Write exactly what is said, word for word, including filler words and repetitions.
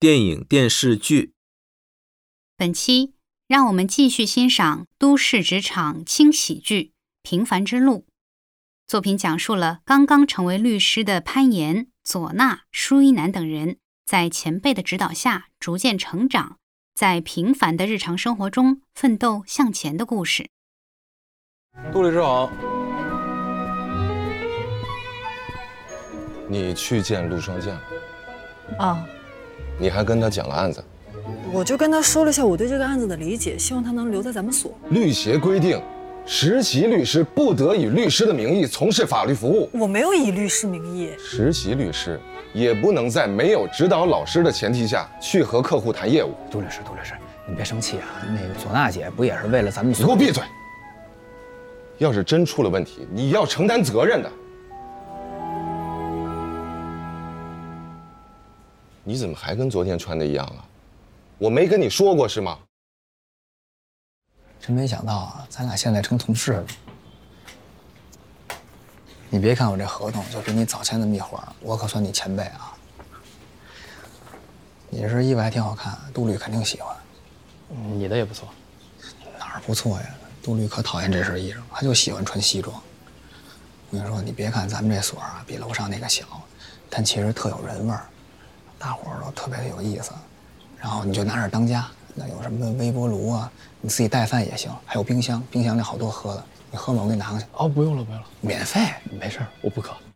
电影、电视剧。 本期让我们继续欣赏都市职场轻喜剧《平凡之路》。作品讲述了刚刚成为律师的潘岩、左娜、舒一楠等人在前辈的指导下逐渐成长，在平凡的日常生活中奋斗向前的故事。 杜律师好， 你去见陆双剑了？ 哦， 你还跟他讲了案子？ 我就跟他说了一下我对这个案子的理解，希望他能留在咱们所。 律协规定，实习律师不得以律师的名义从事法律服务。 我没有以律师名义。 实习律师也不能在没有指导老师的前提下去和客户谈业务。 杜律师，杜律师，你别生气啊。那个左娜姐不也是为了咱们所？ 你给我闭嘴！要是真出了问题，你要承担责任的。你怎么还跟昨天穿的一样啊？我没跟你说过是吗？ 真没想到啊，咱俩现在成同事了。你别看我这合同就比你早签那么一会儿，我可算你前辈啊。你这衣服还挺好看，杜律肯定喜欢。 你的也不错。 哪儿不错呀？杜律可讨厌这身衣裳，他就喜欢穿西装。我跟你说，你别看咱们这所啊比楼上那个小，但其实特有人味儿，大伙儿都特别的有意思。然后你就拿这当家，那有什么微波炉啊，你自己带饭也行，还有冰箱，冰箱里好多喝的，你喝吗？我给你拿过去。 哦，不用了，不用了， 免费， 没事，我不渴。